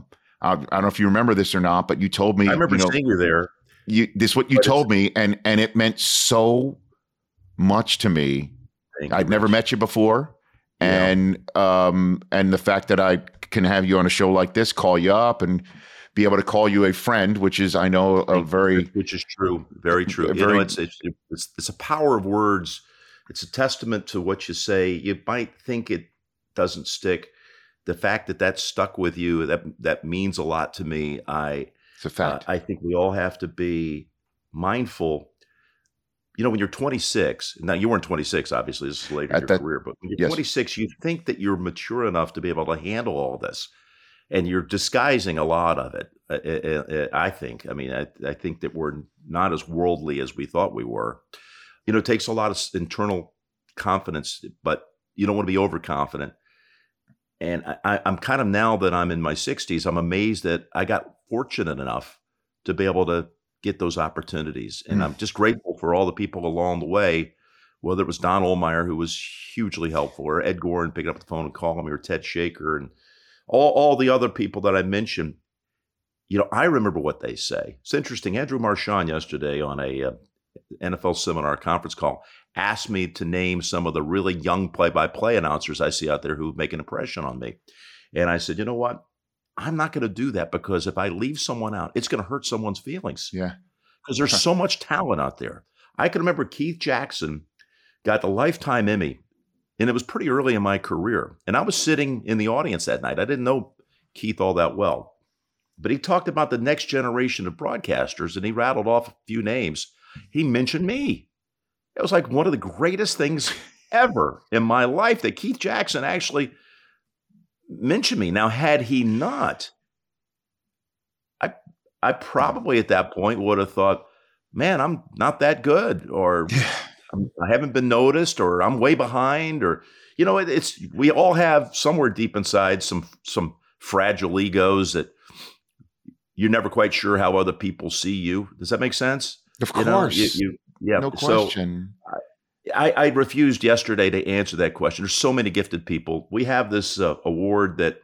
I, I don't know if you remember this or not, but you told me. I remember you know, seeing you there. You, this is what you told me, and and it meant so much to me. Thank I'd you, never Rich. met you before, and yeah. um, and the fact that I can have you on a show like this, call you up, and be able to call you a friend, which is, I know, a Thank very you, which is true, very true. A you very, know, it's, it's it's it's a power of words. It's a testament to what you say. You might think it doesn't stick. The fact that that stuck with you, that that means a lot to me. I. It's a fact. Uh, I think we all have to be mindful. You know, when you're twenty-six, now you weren't twenty-six, obviously, this is later in your that, career, but when you're yes. twenty-six, you think that you're mature enough to be able to handle all this. And you're disguising a lot of it, uh, I think. I mean, I, I think that we're not as worldly as we thought we were. You know, it takes a lot of internal confidence, but you don't want to be overconfident. And I, I'm kind of, now that I'm in my sixties, I'm amazed that I got fortunate enough to be able to get those opportunities. And mm. I'm just grateful for all the people along the way, whether it was Don Ohlmeyer, who was hugely helpful, or Ed Goren picking up the phone and calling me, or Ted Shaker, and all, all the other people that I mentioned. You know, I remember what they say. It's interesting. Andrew Marchand yesterday on a uh, N F L seminar conference call asked me to name some of the really young play-by-play announcers I see out there who make an impression on me. And I said, you know what? I'm not going to do that, because if I leave someone out, it's going to hurt someone's feelings. Yeah. Because there's so much talent out there. I can remember Keith Jackson got the Lifetime Emmy, and it was pretty early in my career. And I was sitting in the audience that night. I didn't know Keith all that well. But he talked about the next generation of broadcasters, and he rattled off a few names. He mentioned me. It was like one of the greatest things ever in my life that Keith Jackson actually mentioned me. Now, had he not, I I probably at that point would have thought, man, I'm not that good, or I'm, I haven't been noticed, or I'm way behind, or, you know, it, it's, we all have somewhere deep inside some some fragile egos that you're never quite sure how other people see you. Does that make sense? Of you course. Know, you, you, yeah. No question. So I, I refused yesterday to answer that question. There's so many gifted people. We have this uh, award that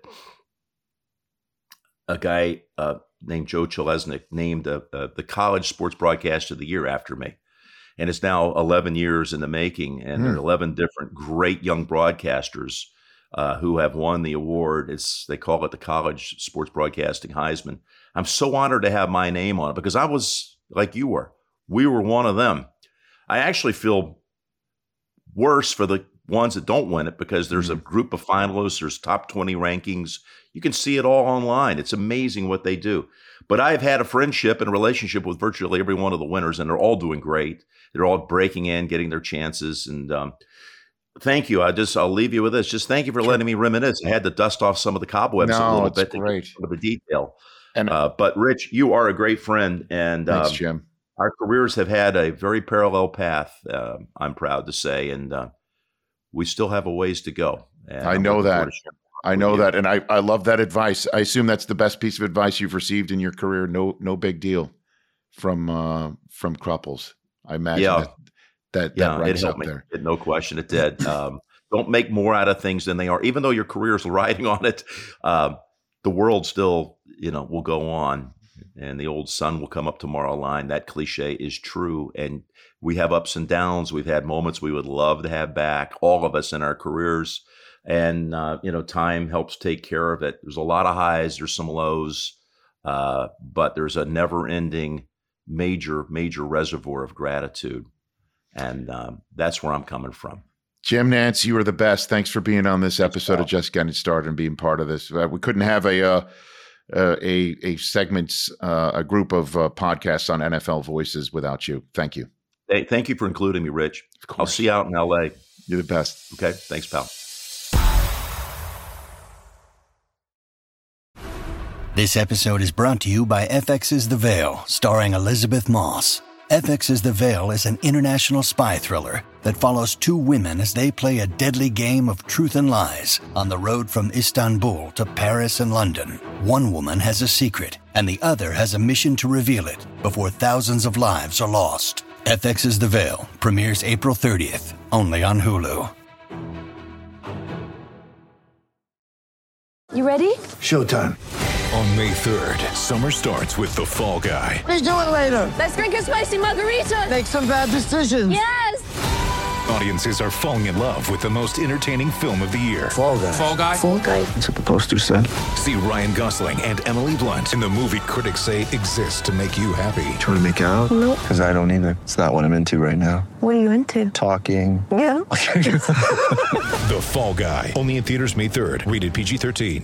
a guy uh, named Joe Chelesnik named uh, uh, the College Sports Broadcaster of the Year after me. And it's now eleven years in the making. And mm. there are eleven different great young broadcasters uh, who have won the award. It's, they call it the College Sports Broadcasting Heisman. I'm so honored to have my name on it, because I was like you were. We were one of them. I actually feel worse for the ones that don't win it, because there's a group of finalists, there's top twenty rankings. You can see it all online. It's amazing what they do. But I've had a friendship and a relationship with virtually every one of the winners, and they're all doing great. They're all breaking in, getting their chances. And um, thank you. I just, I'll leave you with this. Just thank you for letting me reminisce. I had to dust off some of the cobwebs no, a little it's bit great. to get some of the detail. And uh, but Rich, you are a great friend. And thanks, um, Jim. Our careers have had a very parallel path, uh, I'm proud to say, and uh, we still have a ways to go. And I I'm know that. I know you. that. And I, I love that advice. I assume that's the best piece of advice you've received in your career. No, no big deal from uh, from Crupples. I imagine yeah. that that, yeah, that ranks it helped up me. there. It, no question, it did. Um, don't make more out of things than they are. Even though your career is riding on it, uh, the world still, you know, will go on. And the old sun will come up tomorrow line. That cliche is true. And we have ups and downs. We've had moments we would love to have back, all of us in our careers. And, uh, you know, time helps take care of it. There's a lot of highs. There's some lows. Uh, but there's a never ending major, major reservoir of gratitude. And um, that's where I'm coming from. Jim Nantz, you are the best. Thanks for being on this episode of Just Getting Started and being part of this. Uh, we couldn't have a uh, uh, a a segments, uh, a group of uh, podcasts on N F L Voices without you. Thank you. Hey, thank you for including me, Rich. Of course. I'll see you out in L A. You're the best. Okay. Thanks, pal. This episode is brought to you by F X's The Veil, starring Elizabeth Moss. F X's The Veil is an international spy thriller that follows two women as they play a deadly game of truth and lies on the road from Istanbul to Paris and London. One woman has a secret, and the other has a mission to reveal it before thousands of lives are lost. F X's The Veil premieres April thirtieth, only on Hulu. You ready? Showtime. On May third, summer starts with The Fall Guy. Let's do it later. Let's drink a spicy margarita. Make some bad decisions. Yes. Audiences are falling in love with the most entertaining film of the year. Fall Guy. Fall Guy. Fall Guy. That's what the poster said. See Ryan Gosling and Emily Blunt in the movie critics say exists to make you happy. Trying to make it out? Nope. Because I don't either. It's not what I'm into right now. What are you into? Talking. Yeah. The Fall Guy. Only in theaters May third. Rated P G thirteen.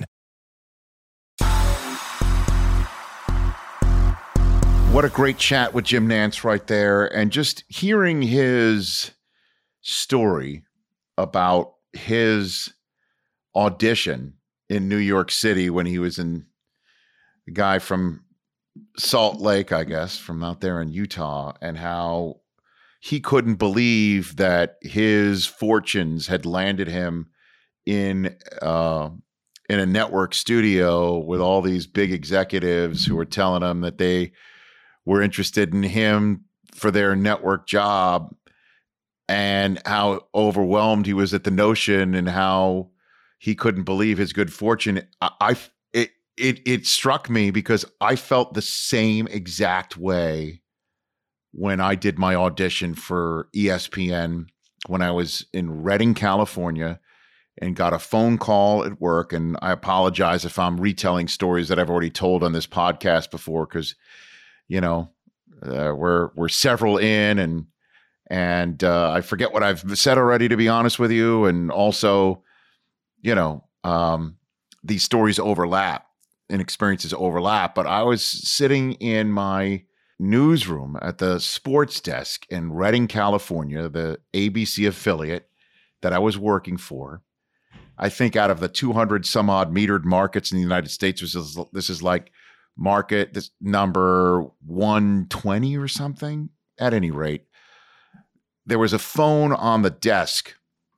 What a great chat with Jim Nantz right there. And just hearing his story about his audition in New York City when he was in the guy from Salt Lake, I guess, from out there in Utah, and how he couldn't believe that his fortunes had landed him in uh, in a network studio with all these big executives who were telling him that they were interested in him for their network job, and how overwhelmed he was at the notion and how he couldn't believe his good fortune. I, I it, it, it struck me because I felt the same exact way when I did my audition for E S P N when I was in Redding, California, and got a phone call at work. And I apologize if I'm retelling stories that I've already told on this podcast before, because, you know, uh, we're we're several in, and and uh, I forget what I've said already, to be honest with you. And also, you know, um, these stories overlap and experiences overlap. But I was sitting in my newsroom at the sports desk in Redding, California, the A B C affiliate that I was working for. I think out of the two hundred some odd metered markets in the United States, this is, this is like market this number one twenty or something. At any rate, there was a phone on the desk,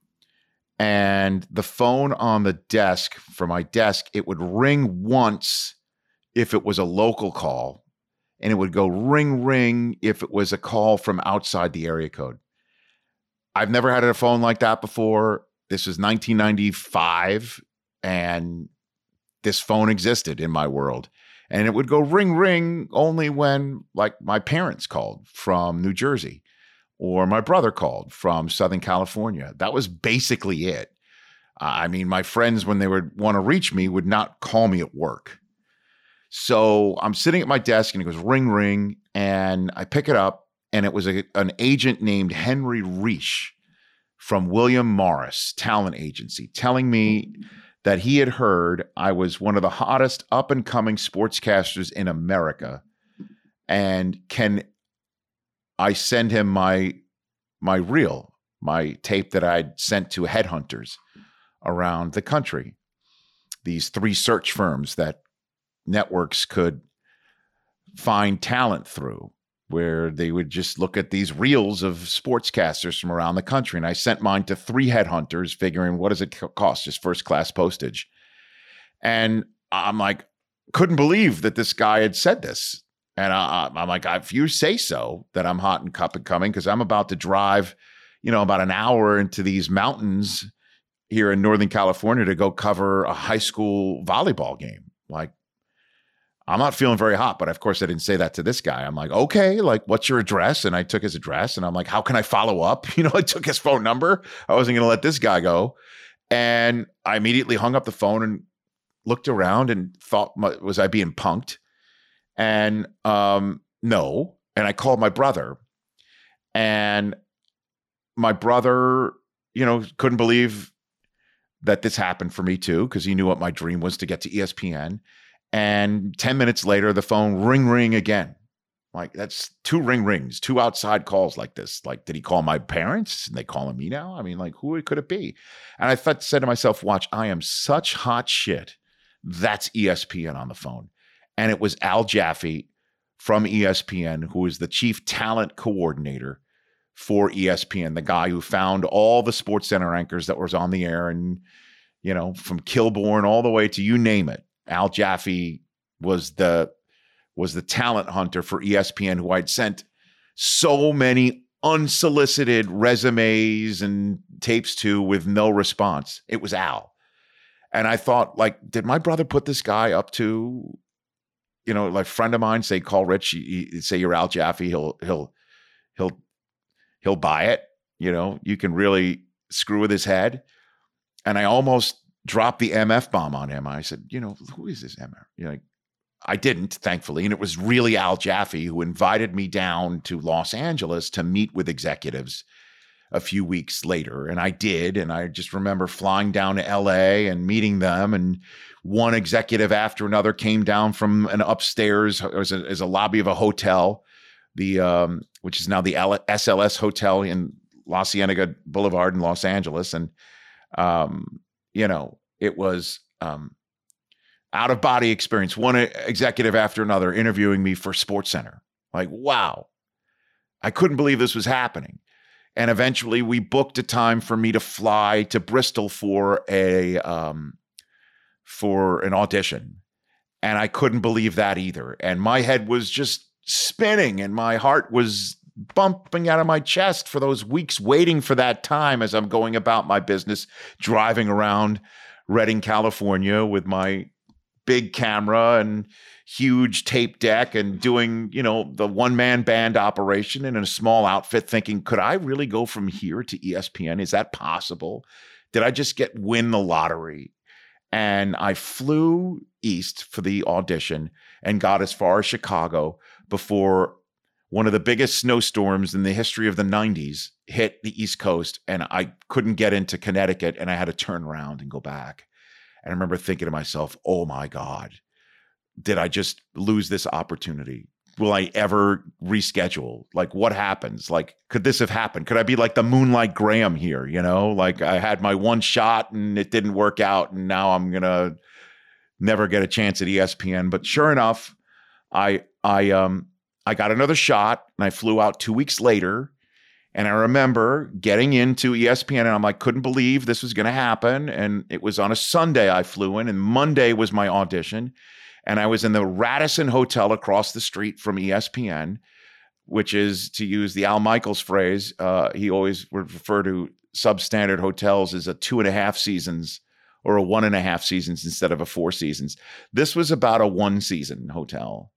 and the phone on the desk for my desk, it would ring once if it was a local call, and it would go ring, ring if it was a call from outside the area code. I've never had a phone like that before. This is nineteen ninety-five, and this phone existed in my world. And it would go ring, ring only when, like, my parents called from New Jersey, or my brother called from Southern California. That was basically it. I mean, my friends, when they would want to reach me, would not call me at work. So I'm sitting at my desk, and it goes ring, ring, and I pick it up, and it was a, an agent named Henry Reish from William Morris Talent Agency telling me that he had heard I was one of the hottest up-and-coming sportscasters in America, and can I send him my my reel, my tape that I'd sent to headhunters around the country, these three search firms that networks could find talent through, where they would just look at these reels of sportscasters from around the country. And I sent mine to three headhunters, figuring, what does it cost? Just first class postage. And I'm like, couldn't believe that this guy had said this. And I, I'm like, if you say so, that I'm hot and up and coming, because I'm about to drive, you know, about an hour into these mountains here in Northern California to go cover a high school volleyball game. Like, I'm not feeling very hot, but of course I didn't say that to this guy. I'm like, okay, like, what's your address? And I took his address, and I'm like, how can I follow up? You know, I took his phone number. I wasn't going to let this guy go. And I immediately hung up the phone and looked around and thought, was I being punked? And um, no. And I called my brother, and my brother, you know, couldn't believe that this happened for me too, because he knew what my dream was, to get to E S P N. And ten minutes later, the phone ring, ring again. Like, that's two ring rings, two outside calls like this. Like, did he call my parents and they calling me now? I mean, like, who could it be? And I thought, said to myself, watch, I am such hot shit. That's E S P N on the phone. And it was Al Jaffe from E S P N, who is the chief talent coordinator for E S P N, the guy who found all the SportsCenter anchors that was on the air, and, you know, from Kilborn all the way to you name it. Al Jaffe was the was the talent hunter for E S P N, who I'd sent so many unsolicited resumes and tapes to with no response. It was Al. And I thought, like, did my brother put this guy up to, you know, like, friend of mine, say, call Rich, he, he, say you're Al Jaffe, he'll, he'll, he'll, he'll buy it. You know, you can really screw with his head. And I almost dropped the M F bomb on him. I said, you know, who is this M F? You know, like, I didn't, thankfully. And it was really Al Jaffe who invited me down to Los Angeles to meet with executives a few weeks later. And I did. And I just remember flying down to L A and meeting them. And one executive after another came down from an upstairs, as a, as a lobby of a hotel, the um, which is now the S L S Hotel in La Cienega Boulevard in Los Angeles. And, um, you know, it was um, out of body experience. One executive after another interviewing me for SportsCenter. Like, wow, I couldn't believe this was happening. And eventually we booked a time for me to fly to Bristol for a um, for an audition. And I couldn't believe that either. And my head was just spinning and my heart was bumping out of my chest for those weeks waiting for that time as I'm going about my business, driving around Redding, California with my big camera and huge tape deck and doing, you know, the one-man band operation in a small outfit, thinking, could I really go from here to E S P N? Is that possible? Did I just get win the lottery? And I flew east for the audition and got as far as Chicago before one of the biggest snowstorms in the history of the nineties hit the East Coast, and I couldn't get into Connecticut, and I had to turn around and go back. And I remember thinking to myself, oh my God, did I just lose this opportunity? Will I ever reschedule? Like, what happens? Like, could this have happened? Could I be like the Moonlight Graham here? You know, like I had my one shot and it didn't work out, and now I'm going to never get a chance at E S P N. But sure enough, I, I, um, I got another shot and I flew out two weeks later. And I remember getting into E S P N and I'm like, couldn't believe this was going to happen. And it was on a Sunday I flew in, and Monday was my audition. And I was in the Radisson Hotel across the street from E S P N, which is, to use the Al Michaels phrase, uh, he always would refer to substandard hotels as a two and a half seasons or a one and a half seasons instead of a four seasons. This was about a one season hotel.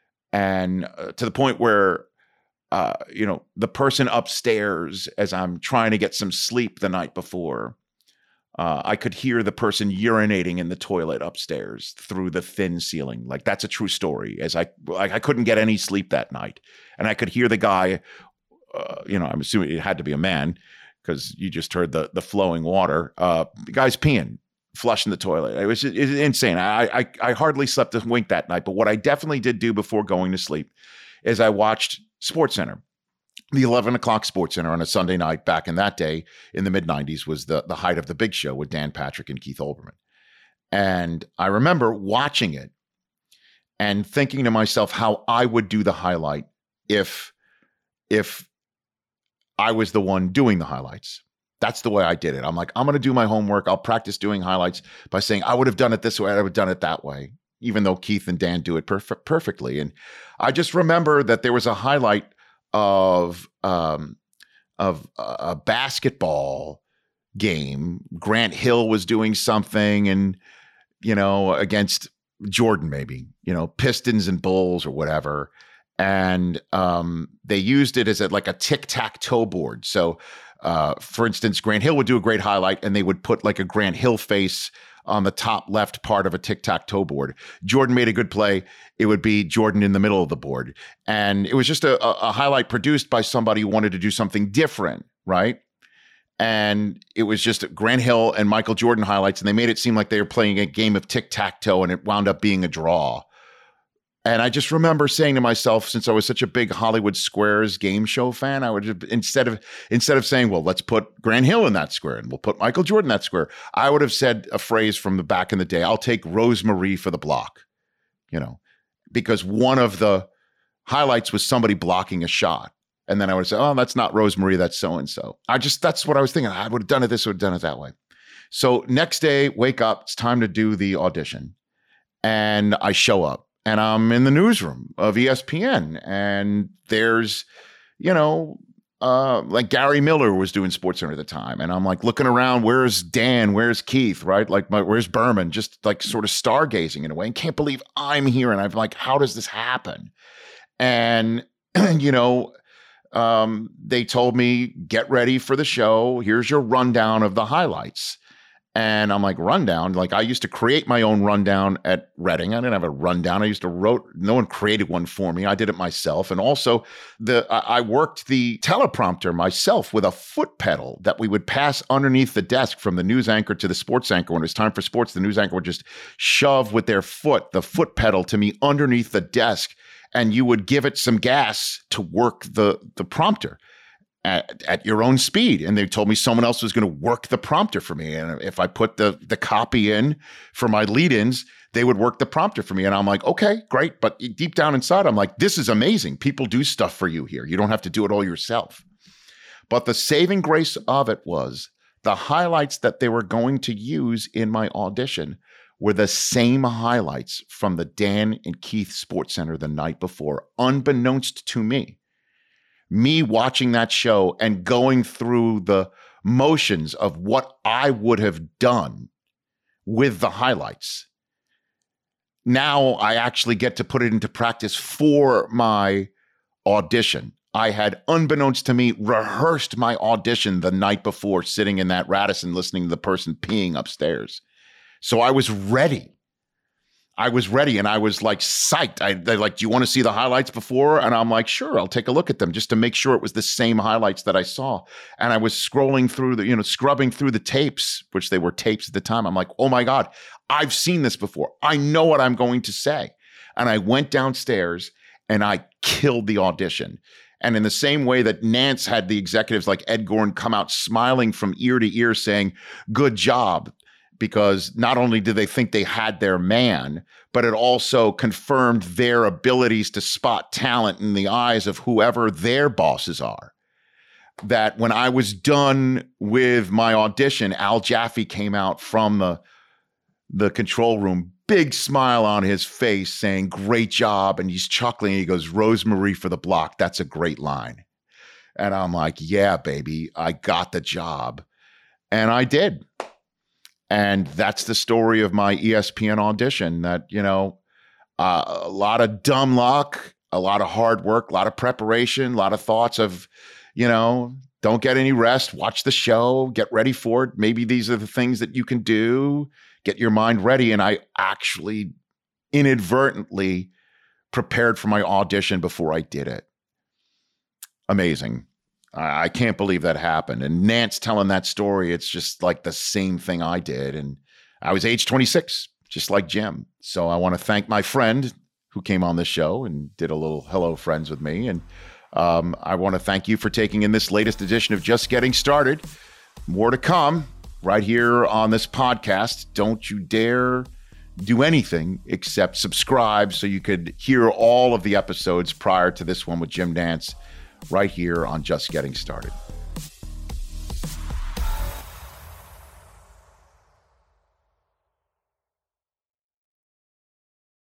And uh, to the point where, uh, you know, the person upstairs, as I'm trying to get some sleep the night before, uh, I could hear the person urinating in the toilet upstairs through the thin ceiling. Like, that's a true story. As I, I couldn't get any sleep that night. And I could hear the guy, uh, you know, I'm assuming it had to be a man because you just heard the the flowing water. Uh, the guy's peeing, flushing the toilet. It was, it was insane. I, I I hardly slept a wink that night. But what I definitely did do before going to sleep is I watched SportsCenter. The eleven o'clock SportsCenter on a Sunday night back in that day in the mid nineties was the, the height of the big show with Dan Patrick and Keith Olbermann. And I remember watching it and thinking to myself how I would do the highlight if, if I was the one doing the highlights. That's the way I did it. I'm like, I'm going to do my homework. I'll practice doing highlights by saying, I would have done it this way. I would have done it that way, even though Keith and Dan do it perf- perfectly. And I just remember that there was a highlight of um, of a basketball game. Grant Hill was doing something, and you know, against Jordan, maybe, you know, Pistons and Bulls or whatever. And um, they used it as a, like a tic-tac-toe board. So, uh, for instance, Grant Hill would do a great highlight, and they would put like a Grant Hill face on the top left part of a tic-tac-toe board. Jordan made a good play. It would be Jordan in the middle of the board. And it was just a, a highlight produced by somebody who wanted to do something different, right? And it was just Grant Hill and Michael Jordan highlights, and they made it seem like they were playing a game of tic-tac-toe, and it wound up being a draw. And I just remember saying to myself, since I was such a big Hollywood Squares game show fan, I would have, instead of instead of saying, well, let's put Grant Hill in that square and we'll put Michael Jordan in that square, I would have said a phrase from the back in the day, I'll take Rosemarie for the block, you know, because one of the highlights was somebody blocking a shot. And then I would say, oh, that's not Rosemarie, that's so-and-so. I just, that's what I was thinking. I would have done it this, would have done it that way. So next day, wake up, it's time to do the audition. And I show up. And I'm in the newsroom of E S P N, and there's, you know, uh, like Gary Miller was doing SportsCenter at the time. And I'm like looking around, where's Dan? Where's Keith? Right? Like, my, where's Berman? Just like sort of stargazing in a way. And can't believe I'm here. And I'm like, how does this happen? And, you know, um, they told me, get ready for the show. Here's your rundown of the highlights. And I'm like, rundown? Like, I used to create my own rundown at Reading. I didn't have a rundown. I used to wrote, no one created one for me. I did it myself. And also, the I worked the teleprompter myself with a foot pedal that we would pass underneath the desk from the news anchor to the sports anchor. When it was time for sports, the news anchor would just shove with their foot, the foot pedal to me underneath the desk. And you would give it some gas to work the, the prompter. At, at your own speed. And they told me someone else was going to work the prompter for me. And if I put the the copy in for my lead-ins, they would work the prompter for me. And I'm like, okay, great. But deep down inside, I'm like, this is amazing. People do stuff for you here. You don't have to do it all yourself. But the saving grace of it was the highlights that they were going to use in my audition were the same highlights from the Dan and Keith SportsCenter the night before, unbeknownst to me. Me watching that show and going through the motions of what I would have done with the highlights. Now I actually get to put it into practice for my audition. I had, unbeknownst to me, rehearsed my audition the night before, sitting in that Radisson listening to the person peeing upstairs. So I was ready. I was ready and I was like psyched. I, they're like, do you want to see the highlights before? And I'm like, sure, I'll take a look at them just to make sure it was the same highlights that I saw. And I was scrolling through the, you know, scrubbing through the tapes, which they were tapes at the time. I'm like, oh my God, I've seen this before. I know what I'm going to say. And I went downstairs and I killed the audition. And in the same way that Nance had the executives like Ed Goren come out smiling from ear to ear saying, good job, because not only did they think they had their man, but it also confirmed their abilities to spot talent in the eyes of whoever their bosses are. That when I was done with my audition, Al Jaffe came out from the, the control room, big smile on his face saying, great job. And he's chuckling. And he goes, Rosemarie for the block. That's a great line. And I'm like, yeah, baby, I got the job. And I did. And that's the story of my E S P N audition that, you know, uh, a lot of dumb luck, a lot of hard work, a lot of preparation, a lot of thoughts of, you know, don't get any rest, watch the show, get ready for it. Maybe these are the things that you can do, get your mind ready. And I actually inadvertently prepared for my audition before I did it. Amazing. I can't believe that happened. And Nance telling that story, it's just like the same thing I did. And I was age twenty-six, just like Jim. So I want to thank my friend who came on the show and did a little Hello Friends with me. And um, I want to thank you for taking in this latest edition of Just Getting Started. More to come right here on this podcast. Don't you dare do anything except subscribe so you could hear all of the episodes prior to this one with Jim Nance right here on Just Getting Started.